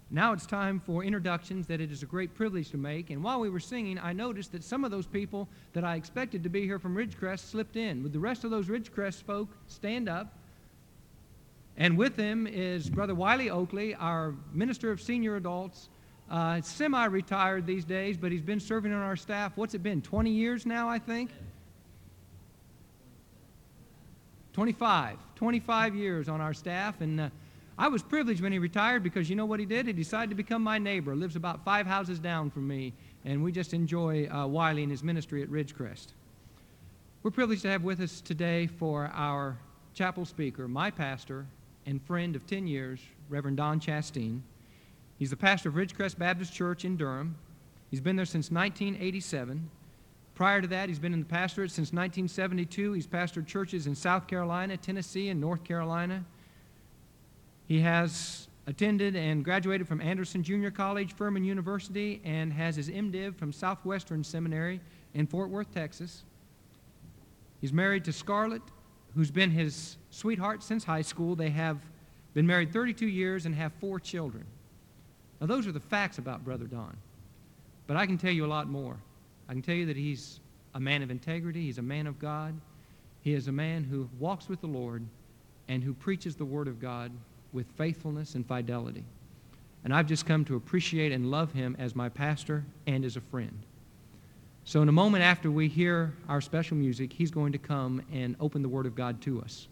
Now it's time for introductions that it is a great privilege to make. And while we were singing, I noticed that some of those people that I expected to be here from Ridgecrest slipped in. Would the rest of those Ridgecrest folk stand up? And with them is Brother Wiley Oakley, our minister of senior adults. Semi-retired these days, but he's been serving on our staff. What's it been, 20 years now, I think? 25 years on our staff. And I was privileged when he retired because you know what he did? He decided to become my neighbor. Lives about 5 houses down from me, and we just enjoy Wiley and his ministry at Ridgecrest. We're privileged to have with us today for our chapel speaker, my pastor and friend of 10 years, Reverend Don Chasteen. He's the pastor of Ridgecrest Baptist Church in Durham. He's been there since 1987. Prior to that, he's been in the pastorate since 1972. He's pastored churches in South Carolina, Tennessee, and North Carolina. He has attended and graduated from Anderson Junior College, Furman University, and has his MDiv from Southwestern Seminary in Fort Worth, Texas. He's married to Scarlett, who's been his sweetheart since high school. They have been married 32 years and have 4 children. Now, those are the facts about Brother Don. But I can tell you a lot more. I can tell you that he's a man of integrity. He's a man of God. He is a man who walks with the Lord and who preaches the Word of God with faithfulness and fidelity. And I've just come to appreciate and love him as my pastor and as a friend. So in a moment after we hear our special music, he's going to come and open the Word of God to us.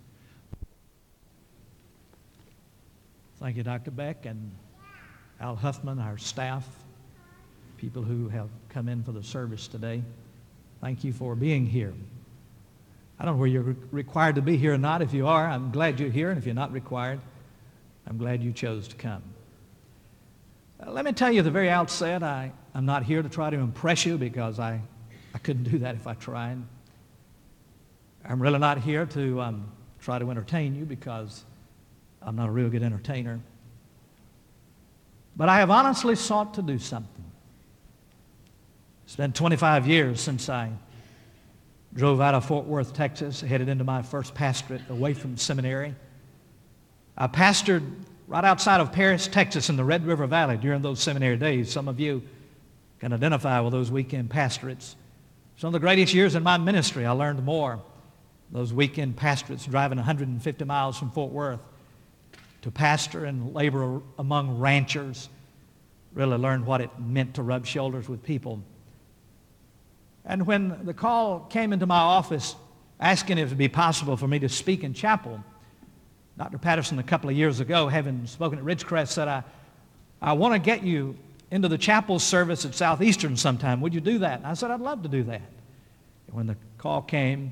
Thank you, Dr. Beck and Al Huffman, our staff, people who have come in for the service today. Thank you for being here. I don't know whether you're required to be here or not. If you are, I'm glad you're here, and if you're not required, I'm glad you chose to come. Let me tell you at the very outset, I'm not here to try to impress you because I couldn't do that if I tried. I'm really not here to try to entertain you because I'm not a real good entertainer. But I have honestly sought to do something. It's been 25 years since I drove out of Fort Worth, Texas, headed into my first pastorate away from seminary. I pastored right outside of Paris, Texas, in the Red River Valley during those seminary days. Some of you can identify with those weekend pastorates. Some of the greatest years in my ministry, I learned more. Those weekend pastorates, driving 150 miles from Fort Worth to pastor and labor among ranchers, really learned what it meant to rub shoulders with people. And when the call came into my office asking if it would be possible for me to speak in chapel, Dr. Patterson, a couple of years ago, having spoken at Ridgecrest, said, I want to get you into the chapel service at Southeastern sometime. Would you do that? And I said, I'd love to do that. And when the call came,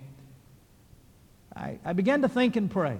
I began to think and pray.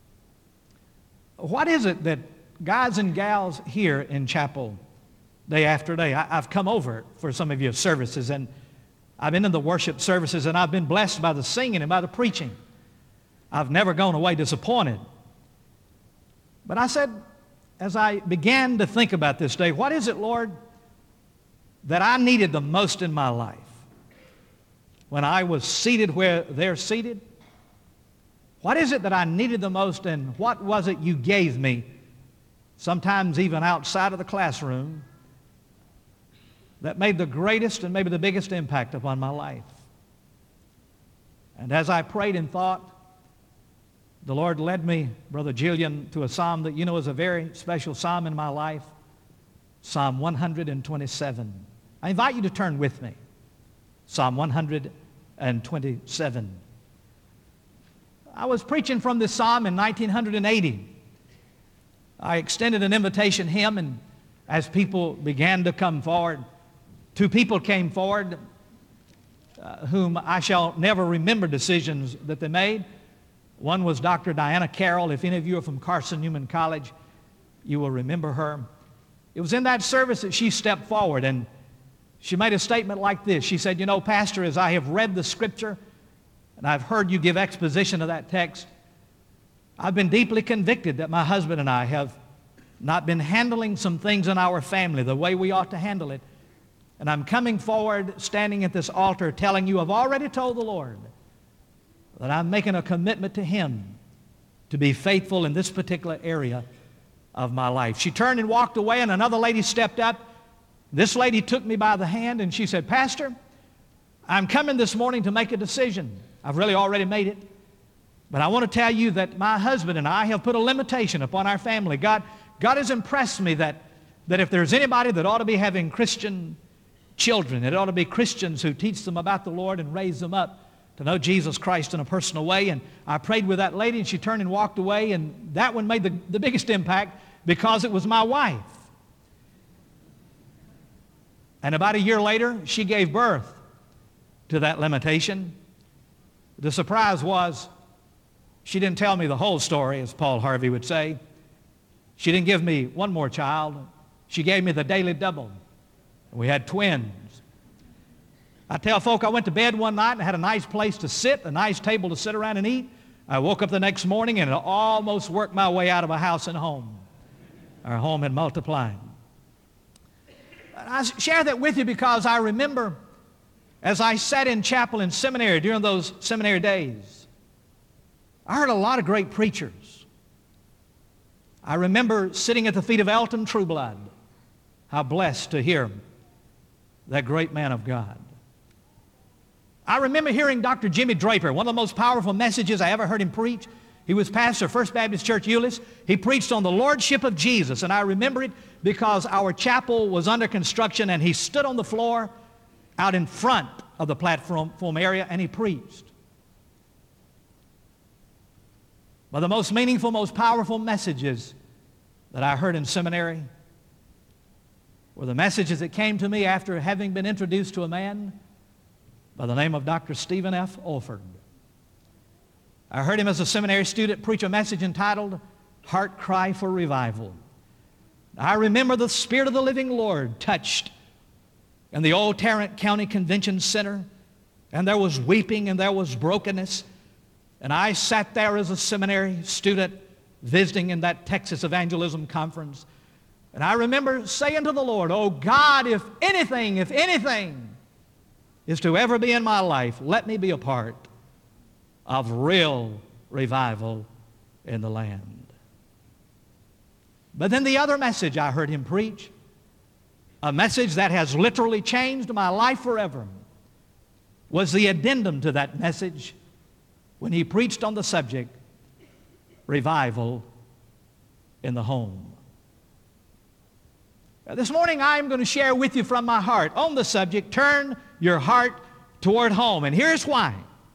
What is it that guys and gals here in chapel day after day? I've come over for some of your services, and I've been in the worship services, and I've been blessed by the singing and by the preaching. I've never gone away disappointed. But I said, as I began to think about this day, what is it, Lord, that I needed the most in my life? When I was seated where they're seated? What is it that I needed the most, and what was it you gave me, sometimes even outside of the classroom, that made the greatest and maybe the biggest impact upon my life? And as I prayed and thought, the Lord led me, Brother Jillian, to a psalm that you know is a very special psalm in my life, Psalm 127. I invite you to turn with me. Psalm 127. I was preaching from this psalm in 1980. I extended an invitation hymn, and as people began to come forward, 2 people came forward whom I shall never remember decisions that they made. One was Dr. Diana Carroll. If any of you are from Carson Newman College, you will remember her. It was in that service that she stepped forward, and she made a statement like this. She said, you know, Pastor, as I have read the Scripture, and I've heard you give exposition of that text, I've been deeply convicted that my husband and I have not been handling some things in our family the way we ought to handle it. And I'm coming forward, standing at this altar, telling you I've already told the Lord that I'm making a commitment to Him to be faithful in this particular area of my life. She turned and walked away, and another lady stepped up. This lady took me by the hand, and she said, "Pastor, I'm coming this morning to make a decision. I've really already made it. But I want to tell you that my husband and I have put a limitation upon our family. God has impressed me that if there's anybody that ought to be having Christian children, it ought to be Christians who teach them about the Lord and raise them up to know Jesus Christ in a personal way." And I prayed with that lady, and she turned and walked away, and that one made the biggest impact because it was my wife. And about a year later, she gave birth to that limitation. The surprise was she didn't tell me the whole story, as Paul Harvey would say. She didn't give me one more child. She gave me the daily double. We had twins. I tell folk I went to bed one night and had a nice place to sit, a nice table to sit around and eat. I woke up the next morning and almost worked my way out of a house and home. Our home had multiplied. I share that with you because I remember as I sat in chapel in seminary during those seminary days, I heard a lot of great preachers. I remember sitting at the feet of Elton Trueblood. How blessed to hear that great man of God. I remember hearing Dr. Jimmy Draper, one of the most powerful messages I ever heard him preach. He was pastor of First Baptist Church, Euless. He preached on the Lordship of Jesus, and I remember it because our chapel was under construction, and he stood on the floor out in front of the platform area, and he preached. But the most meaningful, most powerful messages that I heard in seminary were the messages that came to me after having been introduced to a man by the name of Dr. Stephen F. Olford. I heard him as a seminary student preach a message entitled, "Heart Cry for Revival." I remember the Spirit of the living Lord touched in the old Tarrant County Convention Center, and there was weeping and there was brokenness. And I sat there as a seminary student visiting in that Texas Evangelism Conference. And I remember saying to the Lord, "Oh God, if anything is to ever be in my life, let me be a part of real revival in the land." But then the other message I heard him preach, a message that has literally changed my life forever, was the addendum to that message when he preached on the subject, revival in the home. This morning I'm going to share with you from my heart on the subject, turn your heart toward home. And here's why.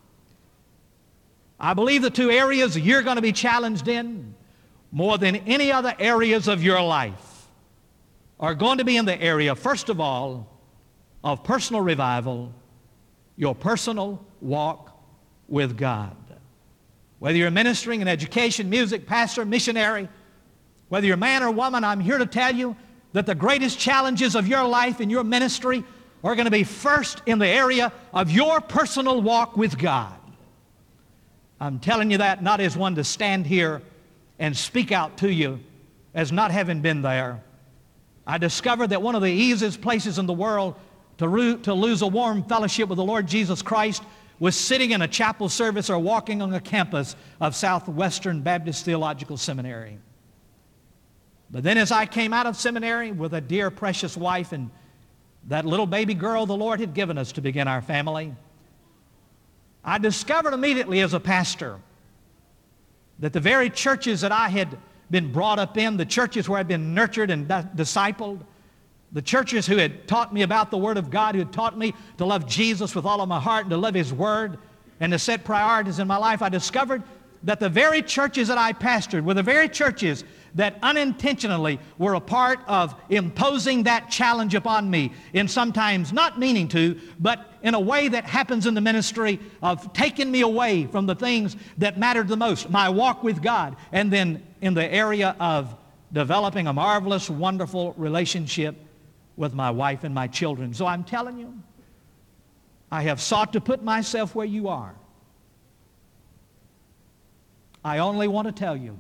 I believe the two areas you're going to be challenged in more than any other areas of your life are going to be in the area, first of all, of personal revival, your personal walk with God. Whether you're ministering in education, music, pastor, missionary, whether you're man or woman, I'm here to tell you that the greatest challenges of your life and your ministry are going to be first in the area of your personal walk with God. I'm telling you that not as one to stand here and speak out to you as not having been there. I discovered that one of the easiest places in the world to lose a warm fellowship with the Lord Jesus Christ was sitting in a chapel service or walking on the campus of Southwestern Baptist Theological Seminary. But then as I came out of seminary with a dear, precious wife and that little baby girl the Lord had given us to begin our family, I discovered immediately as a pastor that the very churches that I had been brought up in, the churches where I'd been nurtured and discipled, the churches who had taught me about the Word of God, who had taught me to love Jesus with all of my heart and to love His Word and to set priorities in my life, I discovered that the very churches that I pastored were the very churches that unintentionally were a part of imposing that challenge upon me in sometimes not meaning to, but in a way that happens in the ministry of taking me away from the things that mattered the most, my walk with God, and then in the area of developing a marvelous, wonderful relationship with my wife and my children. So I'm telling you, I have sought to put myself where you are. I only want to tell you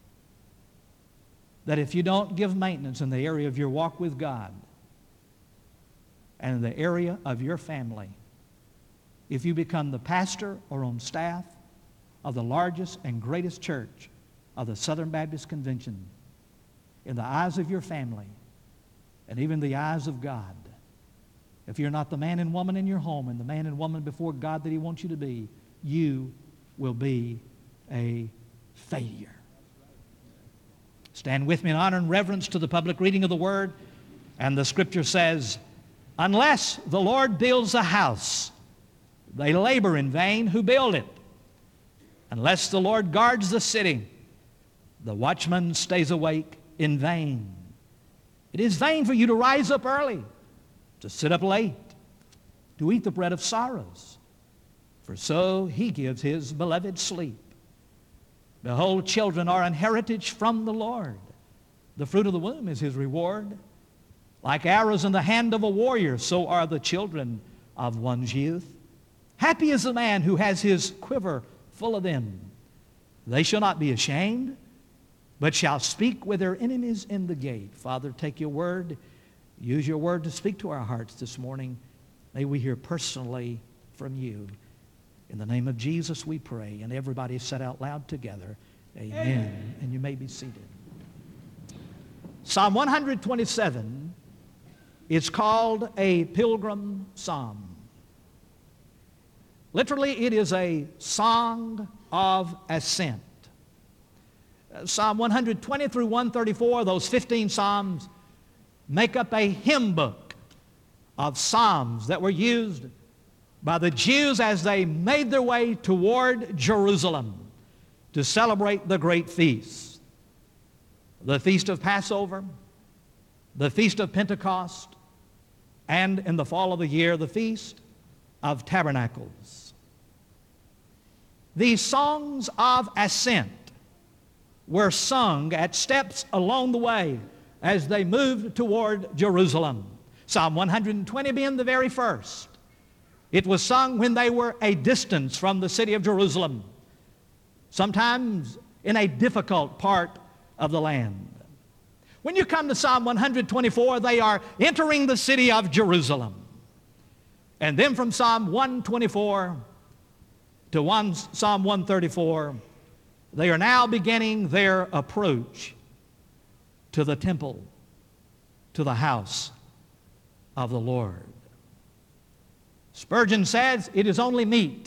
that if you don't give maintenance in the area of your walk with God and in the area of your family, if you become the pastor or on staff of the largest and greatest church of the Southern Baptist Convention, in the eyes of your family and even the eyes of God. If you're not the man and woman in your home and the man and woman before God that He wants you to be, you will be a failure. Stand with me in honor and reverence to the public reading of the Word. And the Scripture says, unless the Lord builds a house, they labor in vain who build it. Unless the Lord guards the city, the watchman stays awake in vain. It is vain for you to rise up early, to sit up late, to eat the bread of sorrows, for so He gives His beloved sleep. Behold, children are an heritage from the Lord. The fruit of the womb is His reward. Like arrows in the hand of a warrior, so are the children of one's youth. Happy is the man who has his quiver full of them. They shall not be ashamed, but shall speak with their enemies in the gate. Father, take your word. Use your word to speak to our hearts this morning. May we hear personally from you. In the name of Jesus we pray. And everybody said out loud together, amen. And you may be seated. Psalm 127 is called a pilgrim psalm. Literally, it is a song of ascent. Psalm 120 through 134, those 15 psalms, make up a hymn book of psalms that were used by the Jews as they made their way toward Jerusalem to celebrate the great feasts. The Feast of Passover, the Feast of Pentecost, and in the fall of the year, the Feast of Tabernacles. These songs of ascent were sung at steps along the way as they moved toward Jerusalem. Psalm 120 being the very first. It was sung when they were a distance from the city of Jerusalem, sometimes in a difficult part of the land. When you come to Psalm 124, they are entering the city of Jerusalem. And then from Psalm 124 to Psalm 134, they are now beginning their approach to the temple, to the house of the Lord. Spurgeon says it is only meet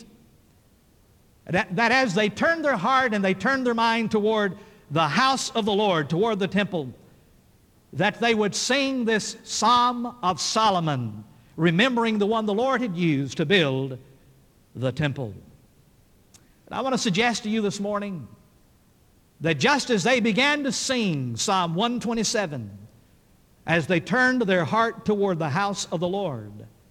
that as they turn their heart and they turn their mind toward the house of the Lord, toward the temple, that they would sing this Psalm of Solomon, remembering the one the Lord had used to build the temple. And I want to suggest to you this morning that just as they began to sing Psalm 127, as they turned their heart toward the house of the Lord,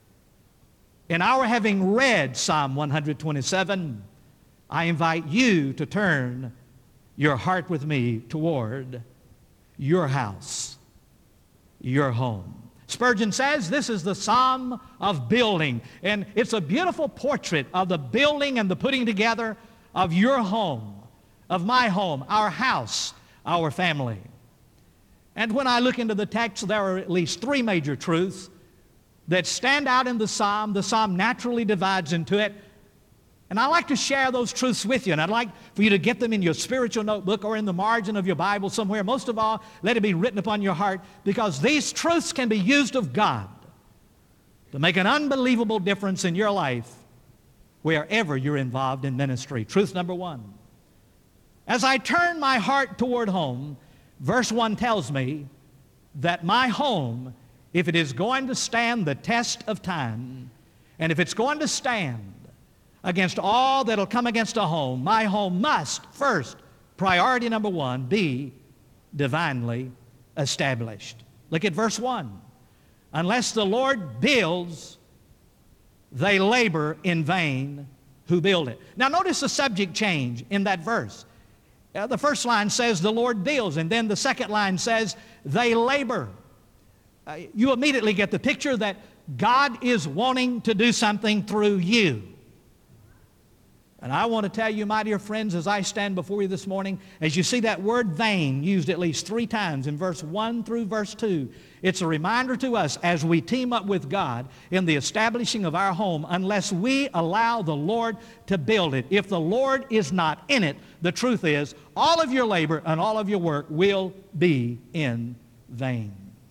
in our having read Psalm 127, I invite you to turn your heart with me toward your house, your home. Spurgeon says this is the Psalm of building, and it's a beautiful portrait of the building and the putting together of your home, of my home, our house, our family. And when I look into the text, there are at least three major truths that stand out in the psalm. The psalm naturally divides into it. And I'd like to share those truths with you. And I'd like for you to get them in your spiritual notebook or in the margin of your Bible somewhere. Most of all, let it be written upon your heart, because these truths can be used of God to make an unbelievable difference in your life wherever you're involved in ministry. Truth number one. As I turn my heart toward home, verse 1 tells me that my home, if it is going to stand the test of time, and if it's going to stand against all that'll come against a home, my home must first, priority number one, be divinely established. Look at verse 1. Unless the Lord builds, they labor in vain who build it. Now notice the subject change in that verse. The first line says the Lord builds, and then the second line says they labor. You immediately get the picture that God is wanting to do something through you. And I want to tell you, my dear friends, as I stand before you this morning, as you see that word vain used at least 3 times in verse 1 through verse 2, it's a reminder to us as we team up with God in the establishing of our home, unless we allow the Lord to build it. If the Lord is not in it, the truth is, all of your labor and all of your work will be in vain.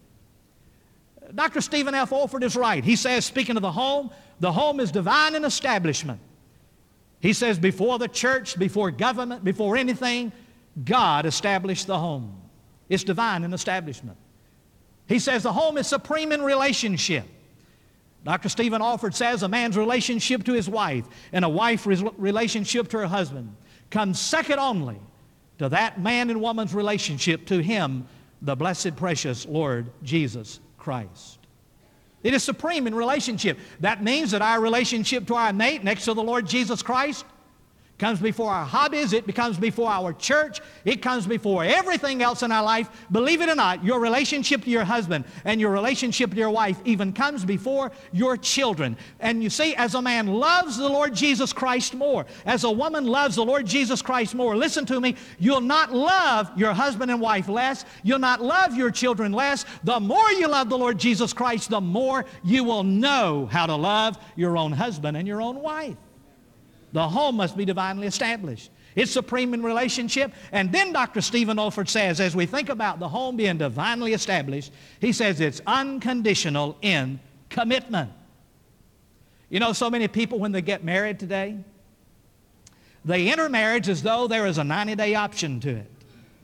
Dr. Stephen F. Olford is right. He says, speaking of the home is divine in establishment. He says before the church, before government, before anything, God established the home. It's divine in establishment. He says the home is supreme in relationship. Dr. Stephen Olford says a man's relationship to his wife and a wife's relationship to her husband comes second only to that man and woman's relationship to him, the blessed, precious Lord Jesus Christ. It is supreme in relationship. That means that our relationship to our mate next to the Lord Jesus Christ comes before our hobbies. It becomes before our church. It comes before everything else in our life. Believe it or not, your relationship to your husband and your relationship to your wife even comes before your children. And you see, as a man loves the Lord Jesus Christ more, as a woman loves the Lord Jesus Christ more, listen to me, you'll not love your husband and wife less. You'll not love your children less. The more you love the Lord Jesus Christ, the more you will know how to love your own husband and your own wife. The home must be divinely established. It's supreme in relationship. And then Dr. Stephen Olford says, as we think about the home being divinely established, he says it's unconditional in commitment. You know, so many people when they get married today, they enter marriage as though there is a 90-day option to it.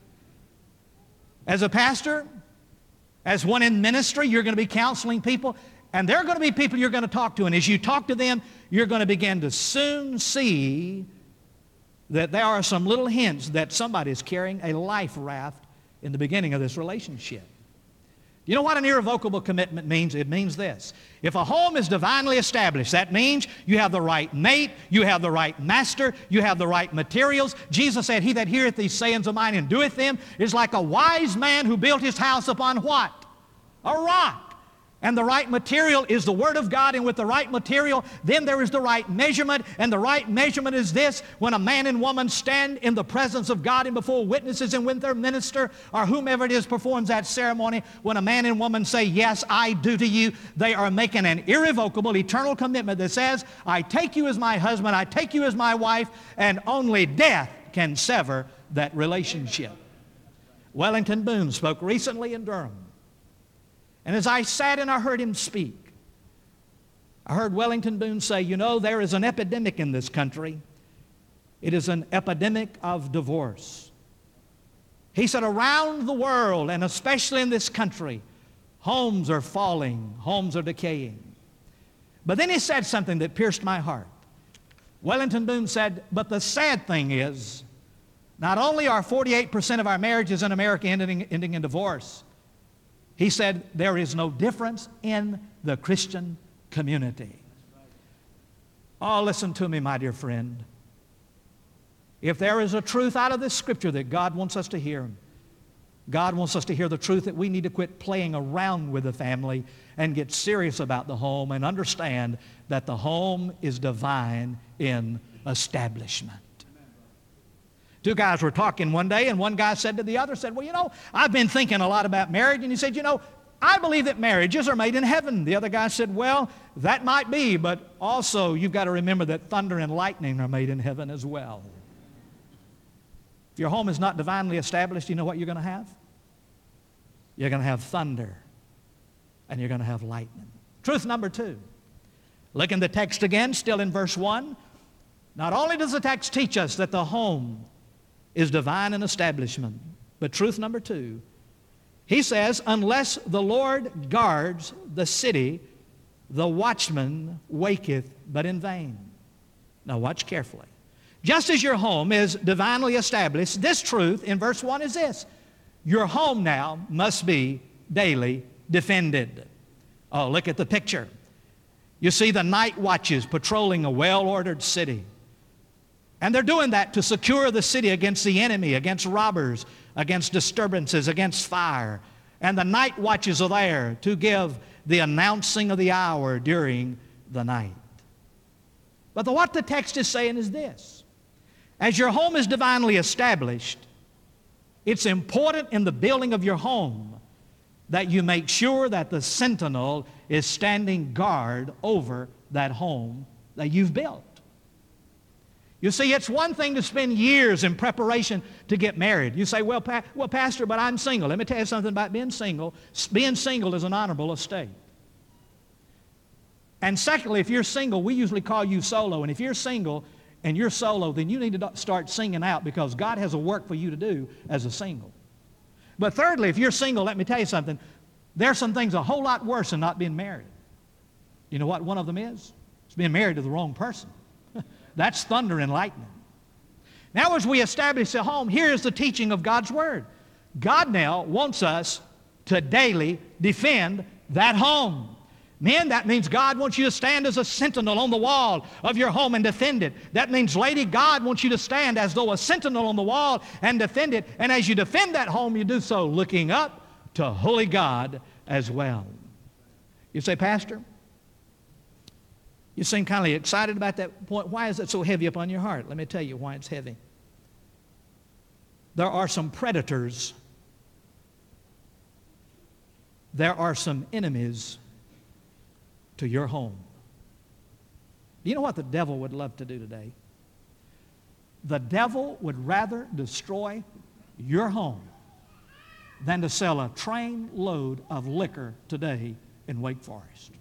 As a pastor, as one in ministry, you're going to be counseling people. And there are going to be people you're going to talk to. And as you talk to them, you're going to begin to soon see that there are some little hints that somebody is carrying a life raft in the beginning of this relationship. You know what an irrevocable commitment means? It means this. If a home is divinely established, that means you have the right mate, you have the right master, you have the right materials. Jesus said, he that heareth these sayings of mine and doeth them is like a wise man who built his house upon what? A rock. And the right material is the Word of God, and with the right material, then there is the right measurement, and the right measurement is this: when a man and woman stand in the presence of God and before witnesses and when their minister or whomever it is performs that ceremony, when a man and woman say, yes, I do to you, they are making an irrevocable, eternal commitment that says, I take you as my husband, I take you as my wife, and only death can sever that relationship. Wellington Boone spoke recently in Durham. And as I sat and I heard him speak, I heard Wellington Boone say, you know, there is an epidemic in this country. It is an epidemic of divorce. He said around the world, and especially in this country, homes are falling, homes are decaying. But then he said something that pierced my heart. Wellington Boone said, but the sad thing is, not only are 48% of our marriages in America ending in divorce, he said, there is no difference in the Christian community. Oh, listen to me, my dear friend. If there is a truth out of this Scripture that God wants us to hear, God wants us to hear the truth that we need to quit playing around with the family and get serious about the home and understand that the home is divine in establishment. Two guys were talking one day, and one guy said to the other, well, you know, I've been thinking a lot about marriage. And he said, you know, I believe that marriages are made in heaven. The other guy said, well, that might be, but also you've got to remember that thunder and lightning are made in heaven as well. If your home is not divinely established, you know what you're going to have? You're going to have thunder, and you're going to have lightning. Truth number 2. Look in the text again, still in verse 1. Not only does the text teach us that the home is divine in establishment, but truth number 2, he says, unless the Lord guards the city, the watchman waketh but in vain. Now watch carefully. Just as your home is divinely established, this truth in verse 1 is this: your home now must be daily defended. Oh, look at the picture. You see the night watches patrolling a well-ordered city. And they're doing that to secure the city against the enemy, against robbers, against disturbances, against fire. And the night watches are there to give the announcing of the hour during the night. But what the text is saying is this. As your home is divinely established, it's important in the building of your home that you make sure that the sentinel is standing guard over that home that you've built. You see, it's one thing to spend years in preparation to get married. You say, well, Pastor, but I'm single. Let me tell you something about being single. Being single is an honorable estate. And secondly, if you're single, we usually call you solo. And if you're single and you're solo, then you need to start singing out because God has a work for you to do as a single. But thirdly, if you're single, let me tell you something. There are some things a whole lot worse than not being married. You know what one of them is? It's being married to the wrong person. That's thunder and lightning. Now as we establish a home, here is the teaching of God's Word. God now wants us to daily defend that home. Men, that means God wants you to stand as a sentinel on the wall of your home and defend it. That means, lady, God wants you to stand as though a sentinel on the wall and defend it. And as you defend that home, you do so looking up to holy God as well. You say, Pastor, you seem kind of excited about that point. Why is it so heavy upon your heart? Let me tell you why it's heavy. There are some predators. There are some enemies to your home. Do you know what the devil would love to do today? The devil would rather destroy your home than to sell a train load of liquor today in Wake Forest.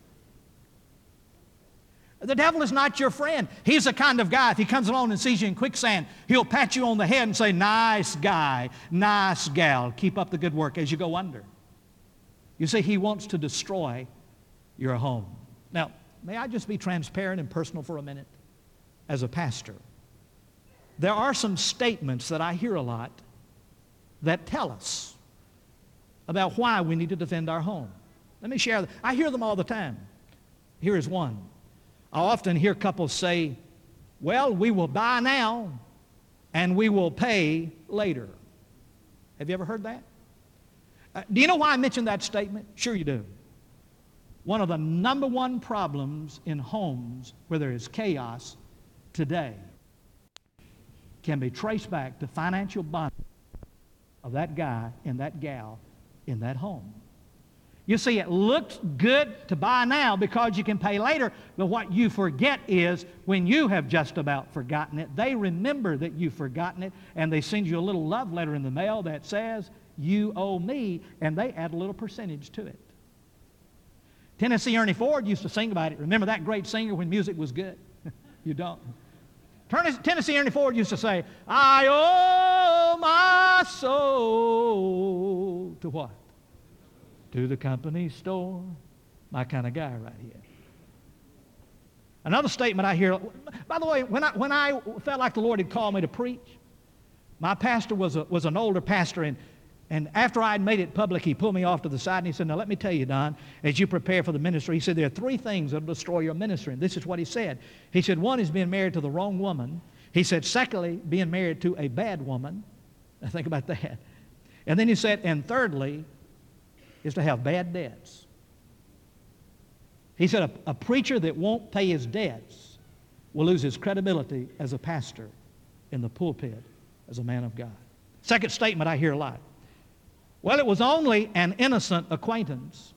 The devil is not your friend. He's the kind of guy, if he comes along and sees you in quicksand, he'll pat you on the head and say, nice guy, nice gal, keep up the good work as you go under. You see, he wants to destroy your home. Now, may I just be transparent and personal for a minute? As a pastor, there are some statements that I hear a lot that tell us about why we need to defend our home. Let me share them. I hear them all the time. Here is one. I often hear couples say, well, we will buy now and we will pay later. Have you ever heard that? Do you know why I mentioned that statement? Sure you do. One of the number one problems in homes where there is chaos today can be traced back to financial bondage of that guy and that gal in that home. You see, it looks good to buy now because you can pay later, but what you forget is when you have just about forgotten it, they remember that you've forgotten it, and they send you a little love letter in the mail that says, you owe me, and they add a little percentage to it. Tennessee Ernie Ford used to sing about it. Remember that great singer when music was good? You don't. Tennessee Ernie Ford used to say, I owe my soul to what? To the company store. My kind of guy right here. Another statement I hear, by the way, when I felt like the Lord had called me to preach, my pastor was an older pastor, and after I had made it public, he pulled me off to the side and he said, now let me tell you, Don, as you prepare for the ministry, he said, there are three things that will destroy your ministry. And this is what he said. He said, one is being married to the wrong woman. He said, secondly, being married to a bad woman. Now think about that. And then he said, and thirdly, is to have bad debts. He said a preacher that won't pay his debts will lose his credibility as a pastor in the pulpit as a man of God. Second statement I hear a lot. Well, it was only an innocent acquaintance.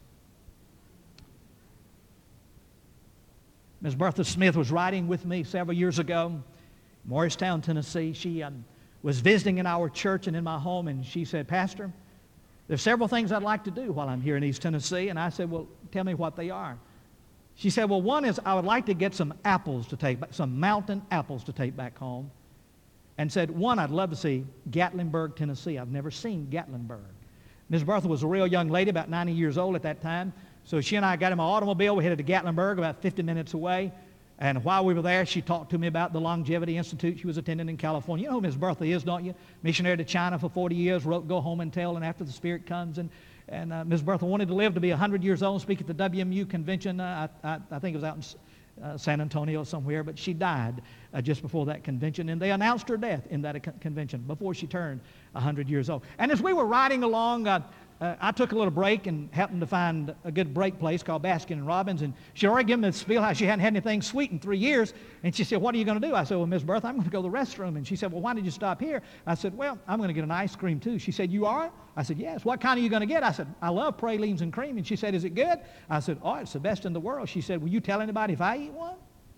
Ms. Bertha Smith was riding with me several years ago, Morristown, Tennessee. She was visiting in our church and in my home, and she said, Pastor, there's several things I'd like to do while I'm here in East Tennessee. And I said, well, tell me what they are. She said, well, one is I would like to get some apples to take back, some mountain apples to take back home. And said, one, I'd love to see Gatlinburg, Tennessee. I've never seen Gatlinburg. Ms. Bertha was a real young lady, about 90 years old at that time. So she and I got in my automobile. We headed to Gatlinburg, about 50 minutes away. And while we were there, she talked to me about the Longevity Institute she was attending in California. You know who Ms. Bertha is, don't you? Missionary to China for 40 years, wrote Go Home and Tell, and After the Spirit Comes. And Ms. Bertha wanted to live to be 100 years old and speak at the WMU convention. I think it was out in San Antonio somewhere, but she died just before that convention. And they announced her death in that convention before she turned 100 years old. And as we were riding along, I took a little break and happened to find a good break place called Baskin & Robbins, and she'd already given me the spiel how she hadn't had anything sweet in 3 years, and she said, what are you going to do? I said, well, Miss Bertha, I'm going to go to the restroom. And she said, well, why did you stop here? I said, well, I'm going to get an ice cream too. She said, you are? I said, yes. What kind are you going to get? I said, I love pralines and cream. And she said, is it good? I said, oh, it's the best in the world. She said, will you tell anybody if I eat one?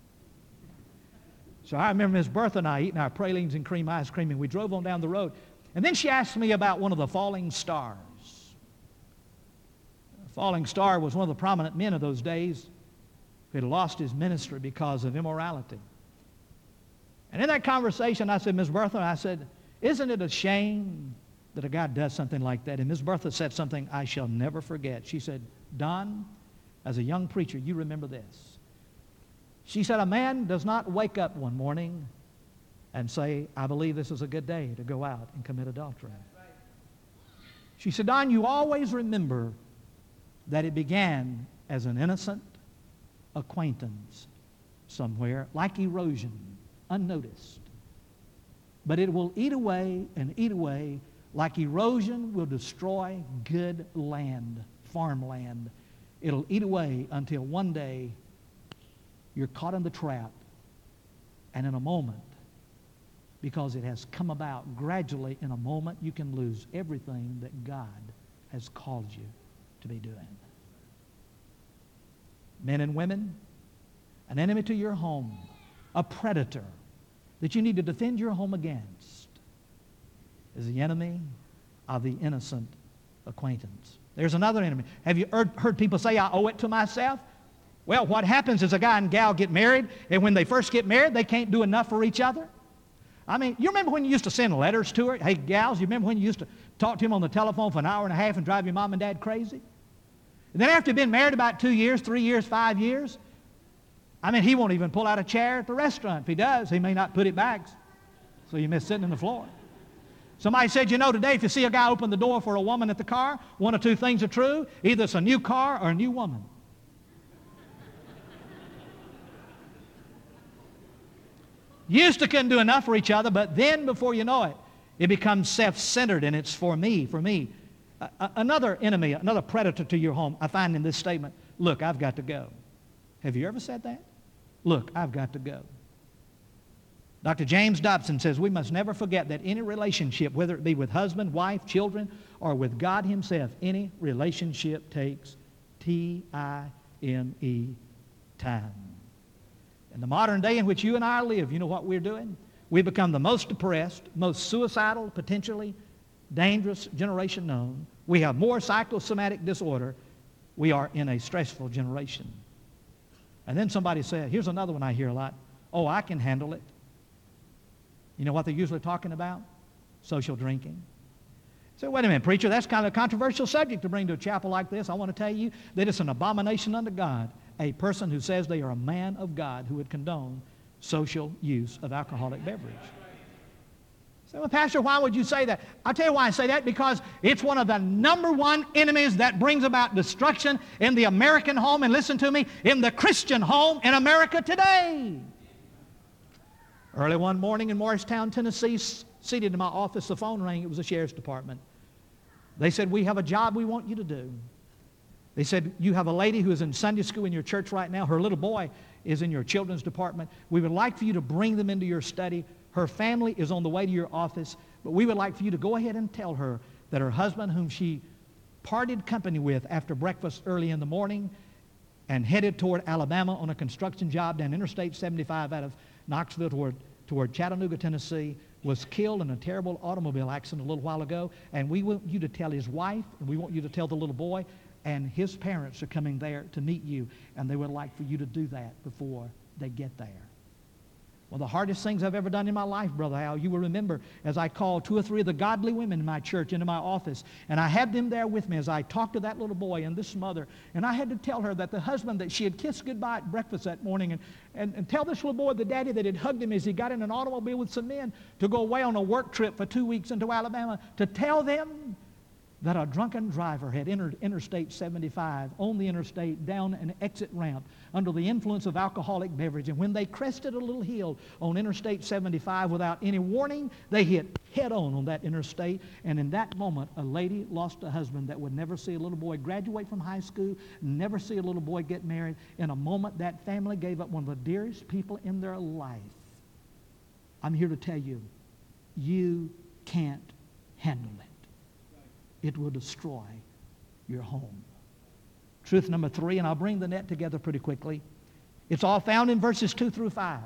So I remember Miss Bertha and I eating our pralines and cream ice cream, and we drove on down the road. And then she asked me about one of the falling stars. Falling Star was one of the prominent men of those days who had lost his ministry because of immorality. And in that conversation, I said, Miss Bertha, I said, isn't it a shame that a guy does something like that? And Miss Bertha said something I shall never forget. She said, Don, as a young preacher, you remember this. She said, a man does not wake up one morning and say, I believe this is a good day to go out and commit adultery. She said, Don, you always remember that it began as an innocent acquaintance somewhere, like erosion, unnoticed. But it will eat away and eat away like erosion will destroy good land, farmland. It'll eat away until one day you're caught in the trap, and in a moment, because it has come about gradually, in a moment you can lose everything that God has called you to be doing. Men and women, an enemy to your home, a predator that you need to defend your home against is the enemy of the innocent acquaintance. There's another enemy. Have you heard people say, I owe it to myself? Well, what happens is a guy and gal get married, and when they first get married, they can't do enough for each other. I mean, you remember when you used to send letters to her? Hey, gals, you remember when you used to talk to him on the telephone for an hour and a half and drive your mom and dad crazy? And then after you've been married about 2 years, 3 years, 5 years, I mean, he won't even pull out a chair at the restaurant. If he does, he may not put it back, so you miss sitting on the floor. Somebody said, you know, today if you see a guy open the door for a woman at the car, one of two things are true. Either it's a new car or a new woman. Used to couldn't do enough for each other, but then before you know it, it becomes self-centered and it's for me, for me. Another enemy, another predator to your home, I find in this statement, look, I've got to go. Have you ever said that? Look, I've got to go. Dr. James Dobson says we must never forget that any relationship, whether it be with husband, wife, children, or with God himself, any relationship takes T-I-M-E, time. In the modern day in which you and I live, you know what we're doing? We become the most depressed, most suicidal, potentially dangerous generation known. We have more psychosomatic disorder. We are in a stressful generation. And then somebody said, here's another one I hear a lot. Oh, I can handle it. You know what they're usually talking about? Social drinking. So wait a minute, preacher, that's kind of a controversial subject to bring to a chapel like this. I want to tell you that it's an abomination unto God, a person who says they are a man of God who would condone social use of alcoholic beverage. So, well, Pastor, why would you say that? I'll tell you why I say that, because it's one of the number one enemies that brings about destruction in the American home, and listen to me, in the Christian home in America today. Early one morning in Morristown, Tennessee, seated in my office, the phone rang. It was the sheriff's department. They said, we have a job we want you to do. They said, you have a lady who is in Sunday school in your church right now. Her little boy is in your children's department. We would like for you to bring them into your study. Her family is on the way to your office, but we would like for you to go ahead and tell her that her husband, whom she parted company with after breakfast early in the morning and headed toward Alabama on a construction job down Interstate 75 out of Knoxville toward Chattanooga, Tennessee, was killed in a terrible automobile accident a little while ago, and we want you to tell his wife, and we want you to tell the little boy, and his parents are coming there to meet you, and they would like for you to do that before they get there. One of the hardest things I've ever done in my life, Brother Al, you will remember, as I called 2 or 3 of the godly women in my church into my office, and I had them there with me as I talked to that little boy and this mother, and I had to tell her that the husband that she had kissed goodbye at breakfast that morning, and tell this little boy, the daddy that had hugged him as he got in an automobile with some men to go away on a work trip for 2 weeks into Alabama, to tell them that a drunken driver had entered Interstate 75 on the interstate down an exit ramp under the influence of alcoholic beverage. And when they crested a little hill on Interstate 75 without any warning, they hit head on that interstate. And in that moment, a lady lost a husband that would never see a little boy graduate from high school, never see a little boy get married. In a moment, that family gave up one of the dearest people in their life. I'm here to tell you, you can't handle it. It will destroy your home. Truth number 3, and I'll bring the net together pretty quickly. It's all found in verses 2 through 5.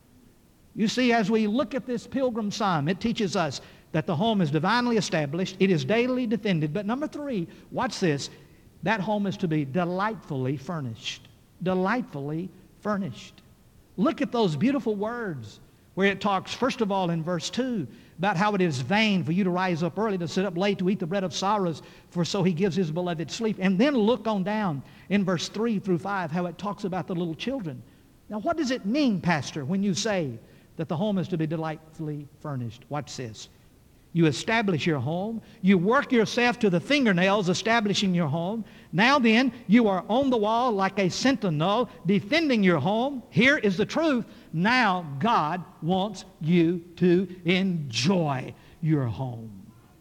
You see, as we look at this pilgrim psalm, it teaches us that the home is divinely established. It is daily defended. But number 3, watch this. That home is to be delightfully furnished. Delightfully furnished. Look at those beautiful words where it talks, first of all, in verse 2, about how it is vain for you to rise up early, to sit up late, to eat the bread of sorrows, for so he gives his beloved sleep. And then look on down in verse 3 through 5, how it talks about the little children. Now, what does it mean, Pastor, when you say that the home is to be delightfully furnished? Watch this. You establish your home. You work yourself to the fingernails establishing your home. Now then, you are on the wall like a sentinel defending your home. Here is the truth. Now God wants you to enjoy your home.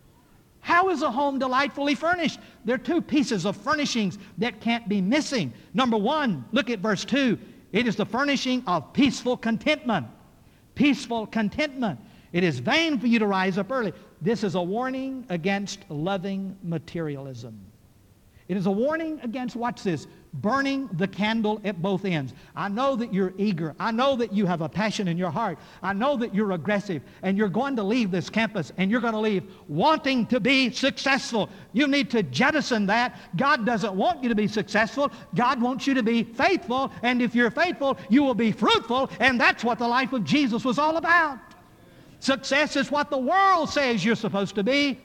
How is a home delightfully furnished? There are 2 pieces of furnishings that can't be missing. Number 1, look at verse 2. It is the furnishing of peaceful contentment. Peaceful contentment. It is vain for you to rise up early. This is a warning against loving materialism. It is a warning against, watch this, burning the candle at both ends. I know that you're eager. I know that you have a passion in your heart. I know that you're aggressive, and you're going to leave this campus, and you're going to leave wanting to be successful. You need to jettison that. God doesn't want you to be successful. God wants you to be faithful, and if you're faithful, you will be fruitful, and that's what the life of Jesus was all about. Success is what the world says you're supposed to be.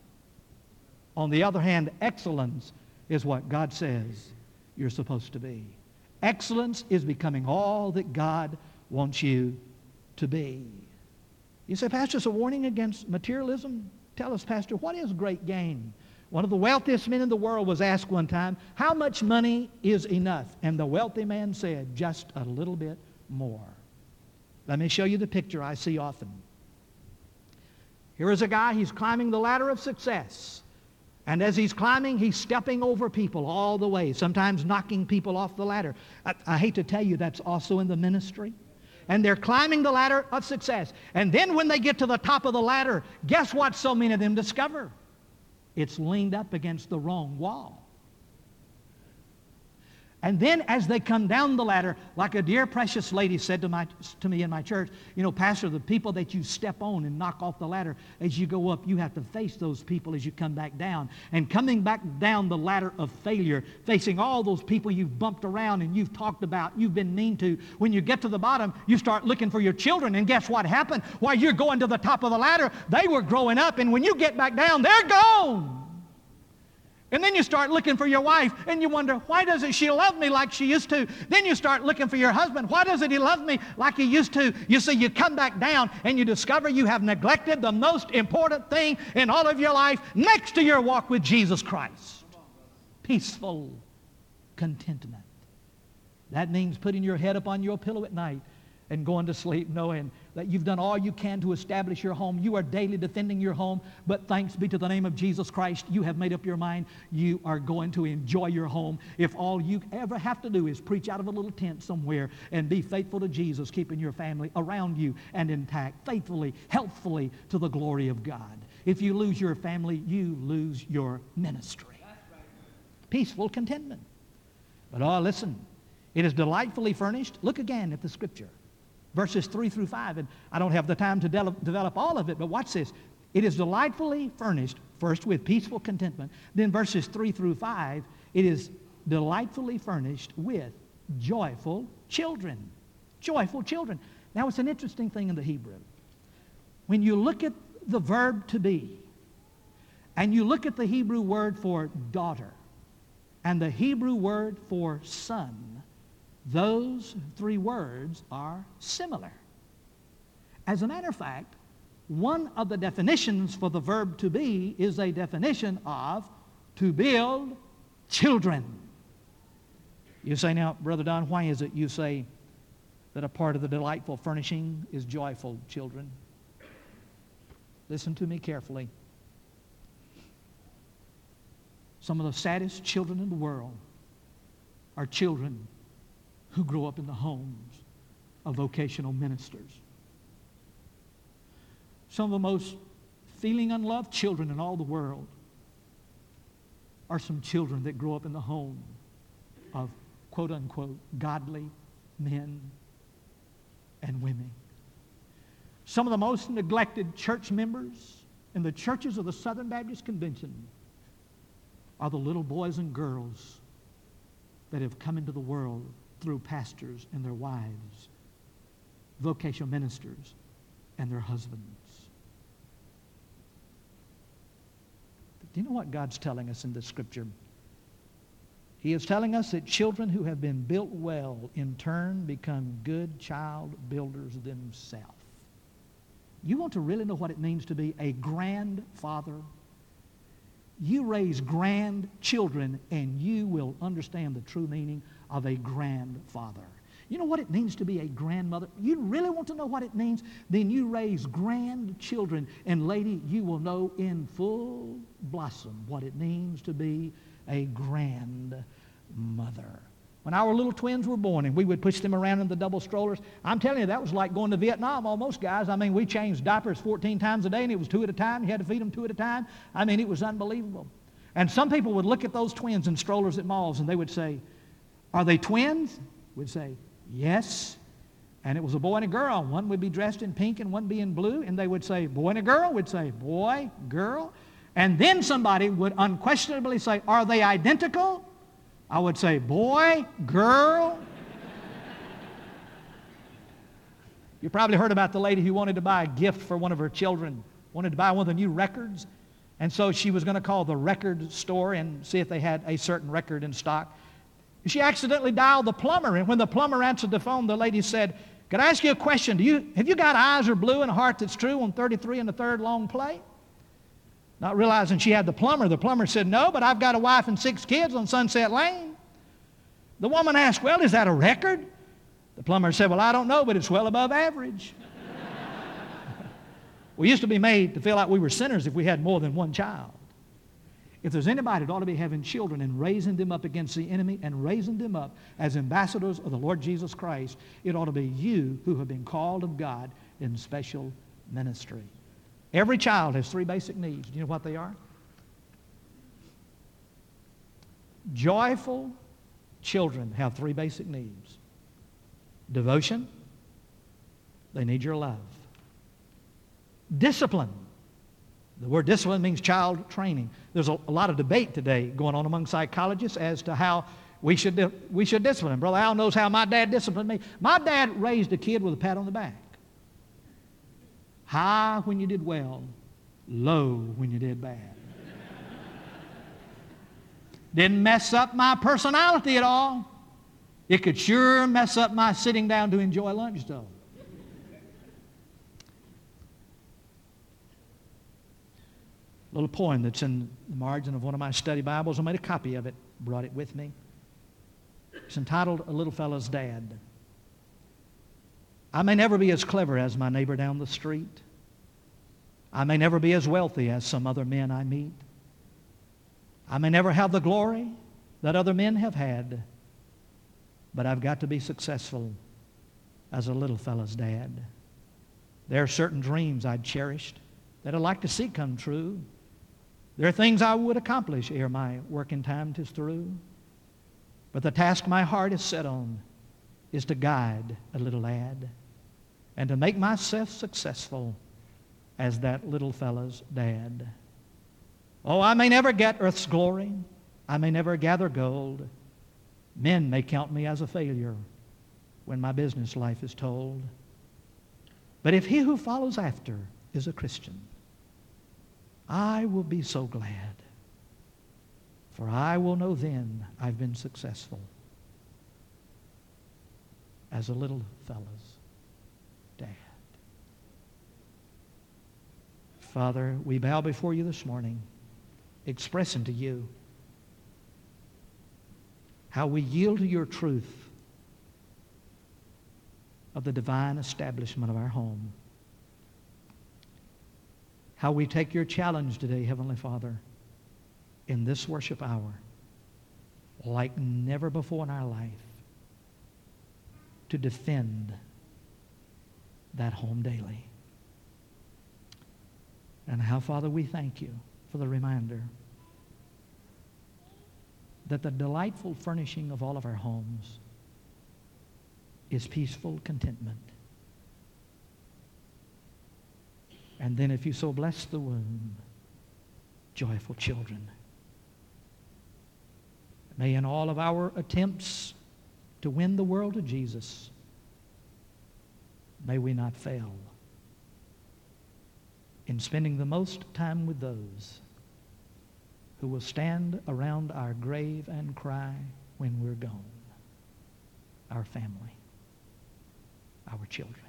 On the other hand, excellence is what God says you're supposed to be. Excellence is becoming all that God wants you to be. You say, Pastor, it's a warning against materialism? Tell us, Pastor, what is great gain? One of the wealthiest men in the world was asked one time, how much money is enough? And the wealthy man said, just a little bit more. Let me show you the picture I see often. Here is a guy, he's climbing the ladder of success. And as he's climbing, he's stepping over people all the way, sometimes knocking people off the ladder. I hate to tell you, that's also in the ministry. And they're climbing the ladder of success. And then when they get to the top of the ladder, guess what so many of them discover? It's leaned up against the wrong wall. And then as they come down the ladder, like a dear precious lady said to me in my church, you know, Pastor, the people that you step on and knock off the ladder, as you go up, you have to face those people as you come back down. And coming back down the ladder of failure, facing all those people you've bumped around and you've talked about, you've been mean to, when you get to the bottom, you start looking for your children. And guess what happened? While you're going to the top of the ladder, they were growing up. And when you get back down, they're gone. And then you start looking for your wife, and you wonder, why doesn't she love me like she used to? Then you start looking for your husband. Why doesn't he love me like he used to? You see, you come back down, and you discover you have neglected the most important thing in all of your life next to your walk with Jesus Christ. Peaceful contentment. That means putting your head up on your pillow at night and going to sleep knowing that you've done all you can to establish your home. You are daily defending your home, but thanks be to the name of Jesus Christ, you have made up your mind you are going to enjoy your home. If all you ever have to do is preach out of a little tent somewhere and be faithful to Jesus, keeping your family around you and intact, faithfully, healthfully to the glory of God. If you lose your family, you lose your ministry. Peaceful contentment. But listen, it is delightfully furnished. Look again at the scripture. Verses 3 through 5, and I don't have the time to develop all of it, but watch this. It is delightfully furnished, first with peaceful contentment. Then verses 3 through 5, it is delightfully furnished with joyful children. Joyful children. Now, it's an interesting thing in the Hebrew. When you look at the verb to be, and you look at the Hebrew word for daughter, and the Hebrew word for son, those 3 words are similar. As a matter of fact, one of the definitions for the verb to be is a definition of to build children. You say, now, Brother Don, why is it you say that a part of the delightful furnishing is joyful children? Listen to me carefully. Some of the saddest children in the world are children who grow up in the homes of vocational ministers. Some of the most feeling unloved children in all the world are some children that grow up in the home of quote-unquote godly men and women. Some of the most neglected church members in the churches of the Southern Baptist Convention are the little boys and girls that have come into the world through pastors and their wives, vocational ministers and their husbands. Do you know what God's telling us in this scripture? He is telling us that children who have been built well in turn become good child builders themselves. You want to really know what it means to be a grandfather? You raise grandchildren and you will understand the true meaning of a grandfather. You know what it means to be a grandmother? You really want to know what it means? Then you raise grandchildren, and lady, you will know in full blossom what it means to be a grandmother. When our little twins were born and we would push them around in the double strollers, I'm telling you, that was like going to Vietnam almost, guys. I mean, we changed diapers 14 times a day, and it was 2 at a time. You had to feed them 2 at a time. I mean, it was unbelievable. And some people would look at those twins in strollers at malls, and they would say, "Are they twins?" We'd say, "Yes." And it was a boy and a girl. One would be dressed in pink and one be in blue, and they would say, "Boy and a girl." We'd say, "Boy, girl." And then somebody would unquestionably say, "Are they identical?" I would say, "Boy, girl." You probably heard about the lady who wanted to buy a gift for one of her children, wanted to buy one of the new records. And so she was going to call the record store and see if they had a certain record in stock. She accidentally dialed the plumber, and when the plumber answered the phone, the lady said, "Could I ask you a question? Have you got eyes are blue and a heart that's true on 33 and the third long play?" Not realizing she had the plumber said, "No, but I've got a wife and 6 kids on Sunset Lane." The woman asked, "Well, is that a record?" The plumber said, "Well, I don't know, but it's well above average." We used to be made to feel like we were sinners if we had more than one child. If there's anybody that ought to be having children and raising them up against the enemy and raising them up as ambassadors of the Lord Jesus Christ, it ought to be you who have been called of God in special ministry. Every child has 3 basic needs. Do you know what they are? Joyful children have 3 basic needs. Devotion. They need your love. Discipline. The word discipline means child training. There's a lot of debate today going on among psychologists as to how we should discipline them. Brother Al knows how my dad disciplined me. My dad raised a kid with a pat on the back. High when you did well, low when you did bad. Didn't mess up my personality at all. It could sure mess up my sitting down to enjoy lunch, though. A little poem that's in the margin of one of my study Bibles. I made a copy of it, brought it with me. It's entitled "A Little Fella's Dad." I may never be as clever as my neighbor down the street. I may never be as wealthy as some other men I meet. I may never have the glory that other men have had, but I've got to be successful as a little fella's dad. There are certain dreams I'd cherished that I'd like to see come true. There are things I would accomplish ere my working time is through. But the task my heart is set on is to guide a little lad and to make myself successful as that little fella's dad. Oh, I may never get earth's glory. I may never gather gold. Men may count me as a failure when my business life is told. But if he who follows after is a Christian, I will be so glad, for I will know then I've been successful as a little fella's dad. Father, we bow before you this morning, expressing to you how we yield to your truth of the divine establishment of our home. How we take your challenge today, Heavenly Father, in this worship hour, like never before in our life, to defend that home daily. And how, Father, we thank you for the reminder that the delightful furnishing of all of our homes is peaceful contentment. And then, if you so bless the womb, joyful children. May in all of our attempts to win the world to Jesus, may we not fail in spending the most time with those who will stand around our grave and cry when we're gone. Our family, our children.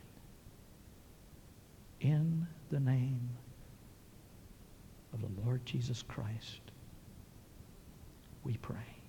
In the name of the Lord Jesus Christ, we pray.